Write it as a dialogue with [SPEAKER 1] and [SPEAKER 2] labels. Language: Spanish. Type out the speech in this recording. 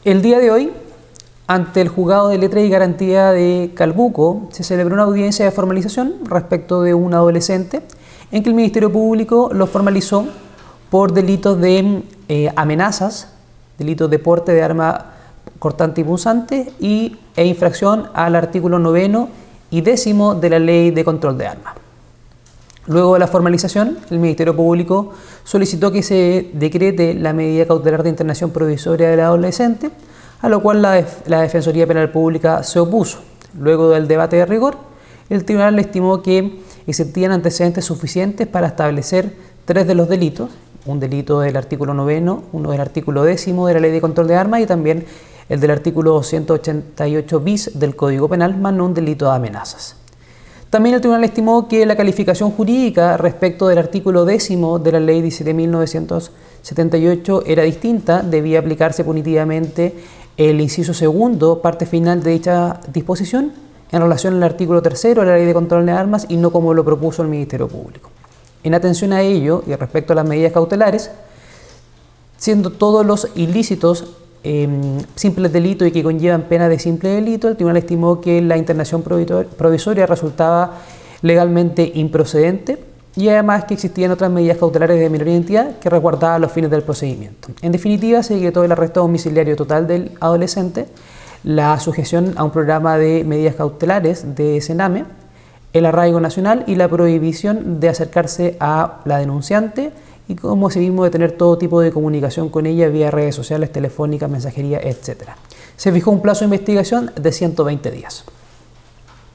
[SPEAKER 1] El día de hoy, ante el Juzgado de Letra y Garantía de Calbuco, se celebró una audiencia de formalización respecto de un adolescente en que el Ministerio Público lo formalizó por delitos de amenazas, delitos de porte de arma cortante y punzante e infracción al artículo 9 y 10 de la Ley de Control de Armas. Luego de la formalización, el Ministerio Público solicitó que se decrete la medida cautelar de internación provisoria del adolescente, a lo cual la Defensoría Penal Pública se opuso. Luego del debate de rigor, el tribunal estimó que existían antecedentes suficientes para establecer 3 de los delitos, un delito del artículo 9, uno del artículo 10 de la Ley de Control de Armas y también el del artículo 288 bis del Código Penal, más no un delito de amenazas. También el tribunal estimó que la calificación jurídica respecto del artículo 10 de la Ley 17.978 era distinta, debía aplicarse punitivamente el inciso segundo, parte final de dicha disposición, en relación al artículo 3 de la Ley de Control de Armas y no como lo propuso el Ministerio Público. En atención a ello y respecto a las medidas cautelares, siendo todos los ilícitos simples delitos y que conllevan pena de simple delito, el tribunal estimó que la internación provisoria resultaba legalmente improcedente y además que existían otras medidas cautelares de menor identidad que resguardaban los fines del procedimiento. En definitiva, se decretó el arresto domiciliario total del adolescente, la sujeción a un programa de medidas cautelares de Sename, el arraigo nacional y la prohibición de acercarse a la denunciante y como asimismo de tener todo tipo de comunicación con ella vía redes sociales, telefónicas, mensajería, etc. Se fijó un plazo de investigación de 120 días.